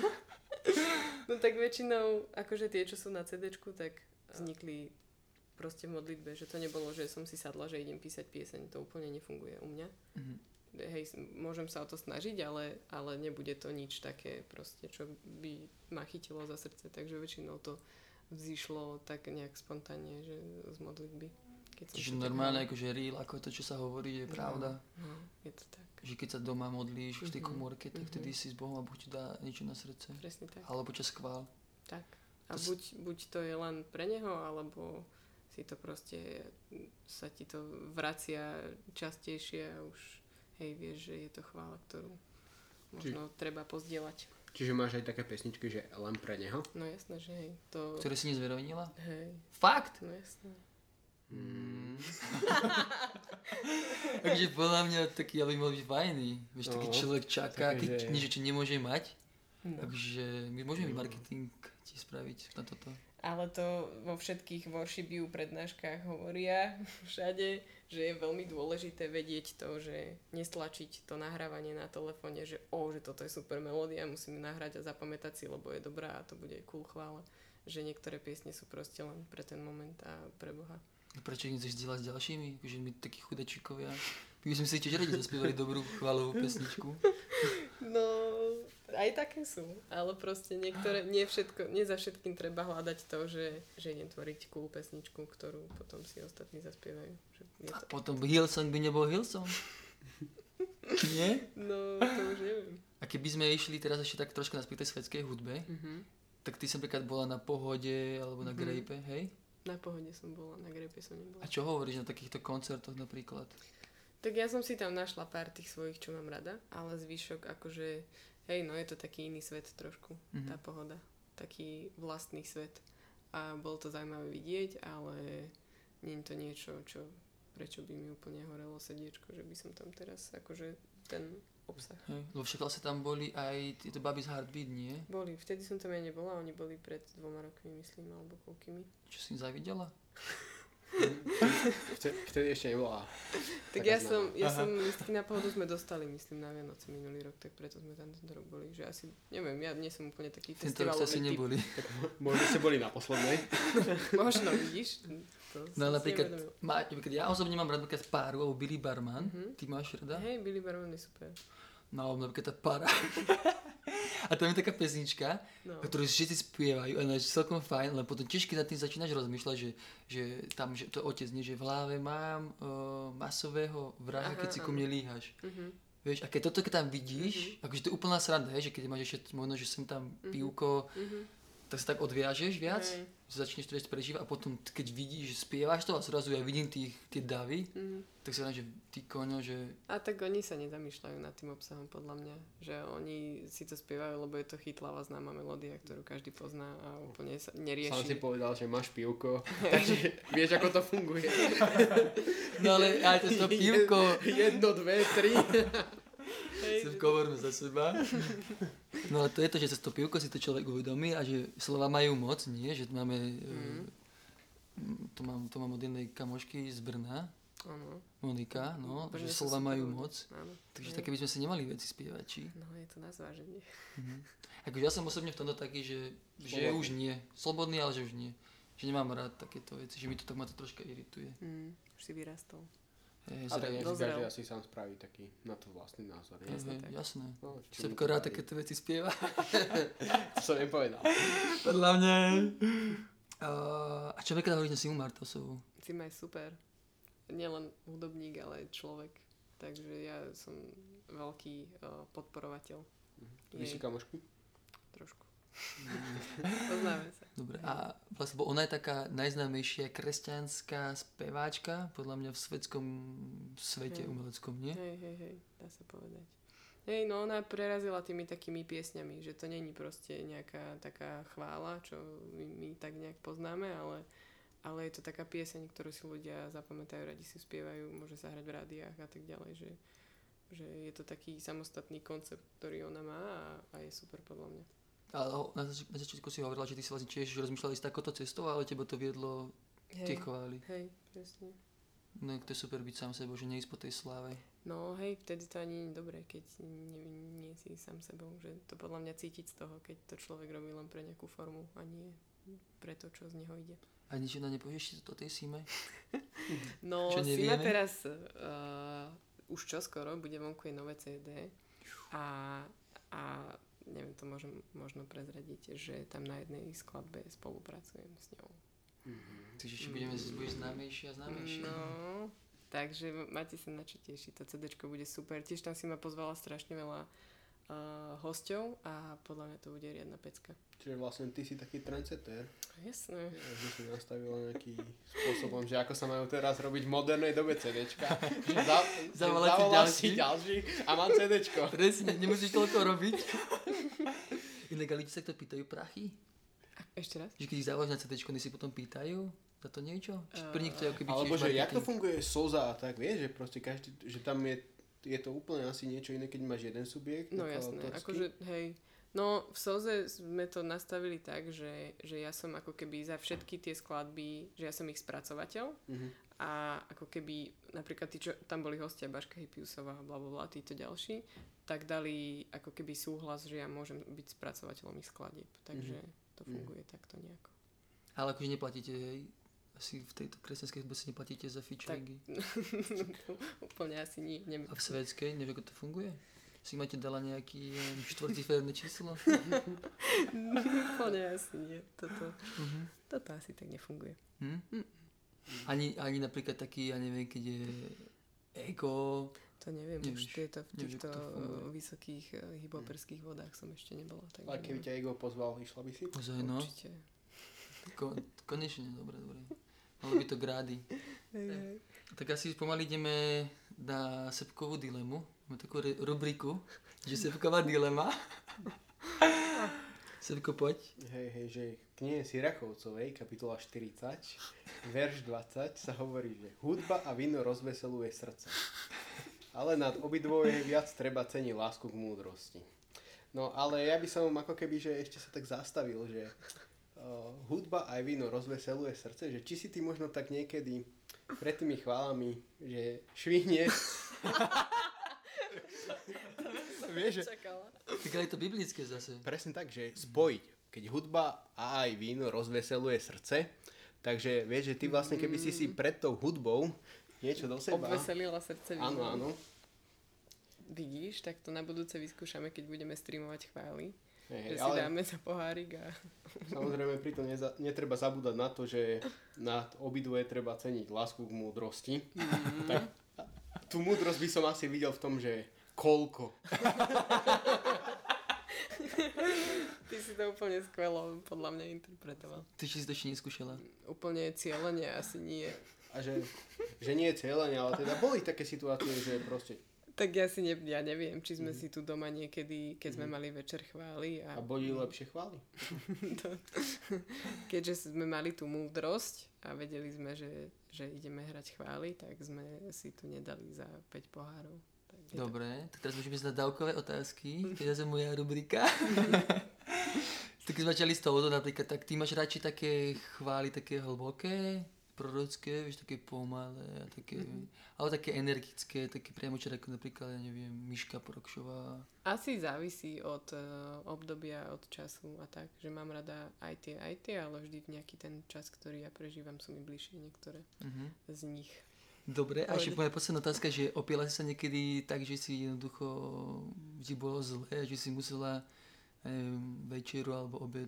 No tak väčšinou, akože tie, čo sú na cédéčku, tak vznikli proste v modlitbe, že to nebolo, že som si sadla, že idem písať pieseň, to úplne nefunguje u mňa. Mhm. Hej, môžem sa o to snažiť, ale, ale nebude to nič také proste, čo by ma chytilo za srdce, takže väčšinou to vzýšlo tak nejak spontánne, že z modlitby. Keď som Čiže si tak normálne mala- akože real, ako to, čo sa hovorí, je pravda. No, je to tak. Že keď sa doma modlíš v tej Mhm, komórke, tak mhm. vtedy si s Bohom a Boh ti dá niečo na srdce. Presne tak. Alebo počas chvál. Tak. A To s- buď, buď to je len pre neho, alebo si to proste, sa ti to vracia častejšie a už hej, vieš, že je to chvála, ktorú možno treba pozdieľať. Čiže máš aj také pesničky, že len pre neho? No jasné, že hej, to... Ktoré si nezverejnila? Hej, Fakt? no jasné. Mm. Takže podľa mňa taký, ale by mal byť fajný. Vieš, taký No, človek čaká, také, keď že- niečo, čo nemôže mať. No. Takže my môžeme marketing ti spraviť na toto. Ale to vo všetkých worship you prednáškach hovoria všade, že je veľmi dôležité vedieť to, že nestlačiť to nahrávanie na telefóne, že o, že toto je super melódia, musím ju nahrať a zapamätať si, lebo je dobrá a to bude cool chvála. Že niektoré piesne sú proste len pre ten moment a pre Boha. Prečo ich nechceš zdieľať s ďalšími? Akože my takí chudačikovia. My by sme si tiež radi zaspievali dobrú chválovú pesničku. No, Aj také sú, ale proste niektoré, nie všetko, nie za všetkým treba hľadať to, že, že idem tvoriť cool pesničku, ktorú potom si ostatní zaspievajú. Že je A to... potom Hillsong by nebol Hillsong. Nie? No, to už neviem. A keby sme išli teraz ešte tak trošku naspäť k tej svetskej hudbe, Mhm. tak ty som napríklad bola na Pohode alebo na Mhm. Grape, hej? Na Pohode som bola, na Grape som nebola. A čo hovoríš na takýchto koncertoch napríklad? Tak ja som si tam našla pár tých svojich, čo mám rada, ale zvyšok akože, hej, no je to taký iný svet trošku, Mhm. tá Pohoda. Taký vlastný svet. A bolo to zaujímavé vidieť, ale nie je to niečo, čo, prečo by mi úplne horelo srdiečko, že by som tam teraz akože ten obsah. Hej, lebo však vlastne tam boli aj tieto baby z Heartbeat, nie? Boli, vtedy som tam ja nebola, oni boli pred dvoma rokmi, myslím, alebo koľkými. Čo si zavidela? Vtedy, vtedy ešte nebola. Tak taká ja známa. som, ja Aha. som listky na Pohodu sme dostali, myslím, na Vianoce minulý rok, tak preto sme tam tento rok boli, že asi, neviem, ja nie som úplne taký Tento rok sa asi festivalový typ. neboli. Možno ste boli na poslednej. Možno, vidíš? To No som si napríklad, nevedomil. má, napríklad ja osobne mám rád napríklad páru, alebo Billy Barman, Mhm. ty máš rada? Hej, Billy Barman je super. No, napríklad tá para. A tam je taká pesnička, No. ktorú všetci spievajú a je celkom fajn, ale potom tiež, keď nad tým začínaš rozmýšľať, že, že tam, že to otec nie, že v hlave mám uh, masového vraha, Aha, keď si ku áno. mne líhaš. Mhm. Vieš, a keď toto keď tam vidíš, akože to je úplná sranda, hej, že keď máš ešte možno, že sem tam pivko, Mhm. tak sa tak odviažeš viac, Hej. že začneš to viac prežívať a potom t- keď vidíš, že spievaš to a zrazu ja vidím tých, tie davy, Mhm. tak sa dám, že ty koňo, že A tak oni sa nezamýšľajú nad tým obsahom, podľa mňa. Že oni si to spievajú, lebo je to chytlavá známa melódia, ktorú každý pozná a úplne sa Sám si nerieši. povedal, že máš pivko, takže vieš, ako to funguje. no ale aj to, to pivko, Jedno, dve, tri. Hej, sa coverme za seba. No a to je to, že cez to pivko si to človek uvedomí a že slova majú moc, nie? Že máme, mm. to, mám, to mám od jednej kamošky z Brna, áno. Monika, no, Brne že sú slova super majú ľudia. moc. Áno. Takže Hej. také by sme si nemali veci spievať, či? No je to na zváženie. Mhm. Akože ja som osobne v tomto taký, že, že Slobodný. už nie. Slobodný, ale že už nie. Že nemám rád takéto veci, že mi to tak ma to troška irituje. Mm, už si vyrastol. Hej, A tak zrejme. dozrel. každý asi sám spraví taký na to vlastný názor. Hej, Jasné. hej, tak. jasné. No, čo mi Sebko to rád vadí? takéto veci spieva. To som nepovedal. Podľa mňa. Uh, a čo veľká hovoríš na Simu Martosovú? Sima je super. Nielen hudobník, ale aj človek. Takže ja som veľký uh, podporovateľ. Vy si Jej. kamošky? Trošku. Poznáme sa. Dobre, a vlastne, bo ona je taká najznámejšia kresťanská speváčka, podľa mňa v svetskom svete Hej. umeleckom, nie? Hej, hej, hej, dá sa povedať. Hej, no ona prerazila tými takými piesňami, že to není proste nejaká taká chvála, čo my, my tak nejak poznáme, ale, ale je to taká pieseň, ktorú si ľudia zapamätajú, radi si spievajú, môže sa hrať v rádiách a tak ďalej, že, že je to taký samostatný koncept, ktorý ona má a, a je super podľa mňa. Ale na, zač- na začiatku si hovorila, že ty si vlastne tiež rozmýšľala ísť takouto cestou, ale teba to viedlo tie Hej, chvály. hej, presne. No to je super byť sám sebou, že neísť po tej sláve. No hej, vtedy to ani nie je dobré, keď nie, nie si sám sebou, že to podľa mňa cítiť z toho, keď to človek robí len pre nejakú formu a nie pre to, čo z neho ide. A nič na nepovieš to tej Sime? No, Čo Sima nevieme? teraz uh, už čoskoro bude vonku je nové cé dé a, a neviem, to môžem možno prezradiť, že tam na jednej skladbe spolupracujem s ňou. Takže ešte budeme, budeš známejšie a známejšie. No, takže máte sa na čo tešiť, to cé déčko bude super. Tiež tam si ma pozvala strašne veľa uh, hosťov a podľa mňa to bude riadna pecka. Čiže vlastne ty si taký trendsetter. Jasné. Ja, že si nastavila nejaký spôsobom, že ako sa majú teraz robiť v modernej dobe CDčka. Že za, Zavolať si zavolal ďalší. si ďalší a mám CDčko. Presne, nemusíš toľko robiť. Inak a ľudia sa to pýtajú prachy? Ešte raz? Že keď ich zavoláš na cé déčko, oni si potom pýtajú za to niečo? Či pre nich to je ako keby Alebo tiež že jak to marketing? funguje Soza a tak, vieš, že proste každý, že tam je, je to úplne asi niečo iné, keď máš jeden subjekt. No ako jasné, autorský. akože hej. No v Soze sme to nastavili tak, že, že ja som ako keby za všetky tie skladby, že ja som ich spracovateľ Mhm. a ako keby napríklad tí, čo tam boli hostia, Baška Hypiusová a blablabla, títo ďalší, tak dali ako keby súhlas, že ja môžem byť spracovateľom ich skladieb. Takže to funguje takto nejako. Ale akože neplatíte, hej, asi v tejto kresťanskej hudbe si neplatíte za featuringy. Úplne asi nie, neviem. A v svetskej, nevieš, ako to funguje? si máte dala nejaký um, štvorciferné číslo? Úplne asi nie. Toto, Uh-huh. toto asi tak nefunguje. Hm? Ani, ani napríklad taký, ja neviem, keď je ego. To neviem, Nevíš, už tieto, v nevieš, týchto ako to funguje. vysokých eh, hypoperských vodách som ešte nebola. Takže A keby ťa Ego pozval, išla by si? Ozaj, no. určite. Ko, konečne, dobre, dobre. Malo by to grády. Hej, hej. Tak asi pomaly ideme na Sepkovú dilemu. Máme takú re- rubriku, že Sepková dilema. Sepko, poď. Hej, hej, že v knihe Sirachovcovej, kapitola štyridsať, verš dvadsať, sa hovorí, že hudba a víno rozveseluje srdce. Ale nad obidvoje viac treba ceniť lásku k múdrosti. No ale ja by som ako keby, že ešte sa tak zastavil, že uh, hudba aj víno rozveseluje srdce, že či si ty možno tak niekedy pred tými chválami, že švihne. Vieš, že Čakala. Tak ale je to biblické zase. presne tak, že spojiť, keď hudba a aj víno rozveseluje srdce, takže vieš, že ty vlastne keby si si pred tou hudbou niečo do seba. Obveselila srdce vínom. Áno, áno. Vidíš, tak to na budúce vyskúšame, keď budeme streamovať chvály. Hej, Že si ale dáme za pohárik a... samozrejme pritom neza, netreba zabúdať na to, že na obidvoje treba ceniť lásku k múdrosti. Mm. Tak tú múdrosť by som asi videl v tom, že koľko. Ty si to úplne skvelo podľa mňa interpretoval. Ty si to ešte neskúšala. Úplne cieľenie asi nie. A že, že nie je cieľenie, ale teda boli také situácie, že proste Tak ja si ne, ja neviem, či sme si tu doma niekedy, keď sme mali večer chvály a, a boli lepšie chvály. to, keďže sme mali tú múdrosť a vedeli sme, že, že ideme hrať chvály, tak sme si tu nedali za päť pohárov. Tak je to- Dobre, tak teraz môžeme ísť na dávkové otázky, keď je moja rubrika. Tak keď sme začali s touto napríklad, tak ty máš radšej také chvály, také hlboké, prorocké, vieš, také pomalé a také, mm-hmm. ale také energické, také priamočaré, ako napríklad, ja neviem, Miška Porokšová. Asi závisí od uh, obdobia, od času a tak, že mám rada aj tie, aj tie, ale vždy v nejaký ten čas, ktorý ja prežívam, sú mi bližšie niektoré Mhm. z nich. Dobre, a ešte moja posledná otázka, že opiela si sa niekedy tak, že si jednoducho ti bolo zle, že si musela neviem, večeru alebo obed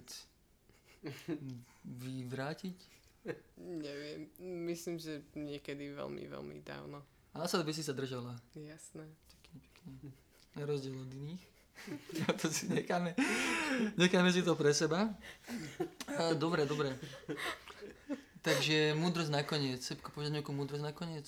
vyvrátiť? Neviem, myslím, že niekedy veľmi, veľmi dávno. Ale sa by si sa držala. Jasné. Pekne, pekne. Na rozdiel od iných. To si necháme, necháme si to pre seba. A, dobre, dobre. Takže múdrosť nakoniec. Sepko, povedať nejakú múdrosť nakoniec?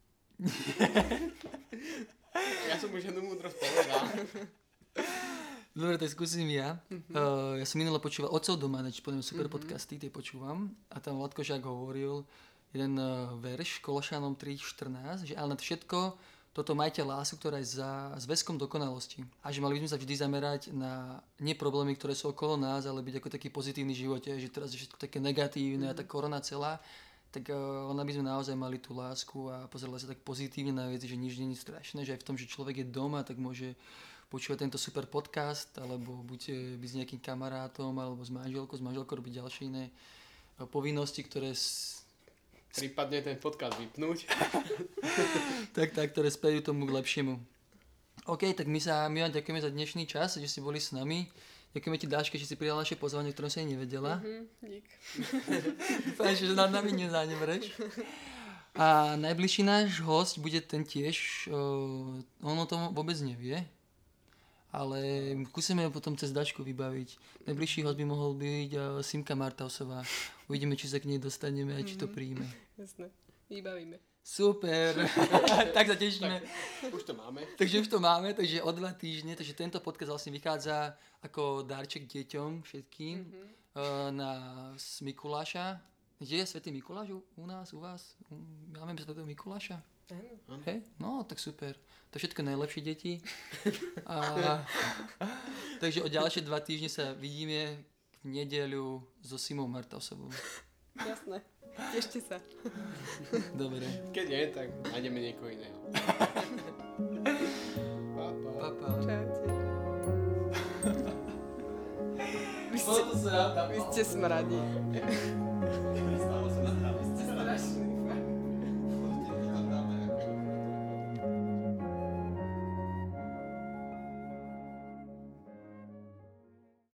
Ja som už jednu múdrosť povedal. Dobre, tak skúsim ja. Mm-hmm. Uh, ja som minule počúval Otcov doma, či poviem super mm-hmm. podcasty, tie počúvam. A tam Vladko Žák hovoril jeden uh, verš Kološanom tri štrnásť, že ale nad všetko toto majte lásku, ktorá je za zväzkom dokonalosti. A že mali by sme sa vždy zamerať na nie problémy, ktoré sú okolo nás, ale byť ako taký pozitívny v živote, že teraz je všetko také negatívne mm-hmm. a tá korona celá, tak uh, ona by sme naozaj mali tú lásku a pozerali sa tak pozitívne na veci, že nič nie je strašné, že aj v tom, že človek je doma, tak môže počúvať tento super podcast, alebo buď byť s nejakým kamarátom, alebo s manželkou, s manželkou robiť ďalšie iné povinnosti, ktoré s... Prípadne ten podcast vypnúť. tak, tak, ktoré spejú tomu k lepšiemu. OK, tak my sa, my vám ďakujeme za dnešný čas, že ste boli s nami. Ďakujeme ti, Dáške, že si prijala naše pozvanie, ktoré si aj nevedela. Mhm, dík. Dúfam, že nad nami nezanemreš. A najbližší náš host bude ten tiež, uh, on o tom vôbec nevie, ale skúsime potom cez Dačku vybaviť. Najbližší host by mohol byť uh, Simka Martausová. Uvidíme, či sa k nej dostaneme a či to príjme. Jasné, vybavíme. Super, tak sa tešíme. Tak, už to máme. Takže už to máme, takže o dva týždne, takže tento podcast vlastne vychádza ako darček deťom všetkým mm-hmm. uh, na s Mikuláša. Kde je Svätý Mikuláš u, u nás, u vás? U, máme Svätého Mikuláša? Áno. Hej? No, tak super. To všetko najlepšie deti. A, takže o ďalšie dva týždne sa vidíme v nedeľu so Simou Martausovou. Jasné, tešte sa. Dobre. Keď nie, tak nájdeme niekoho iného. Pa, pa. Pa, pa. Čaute. Vy ste, vy ste smradí.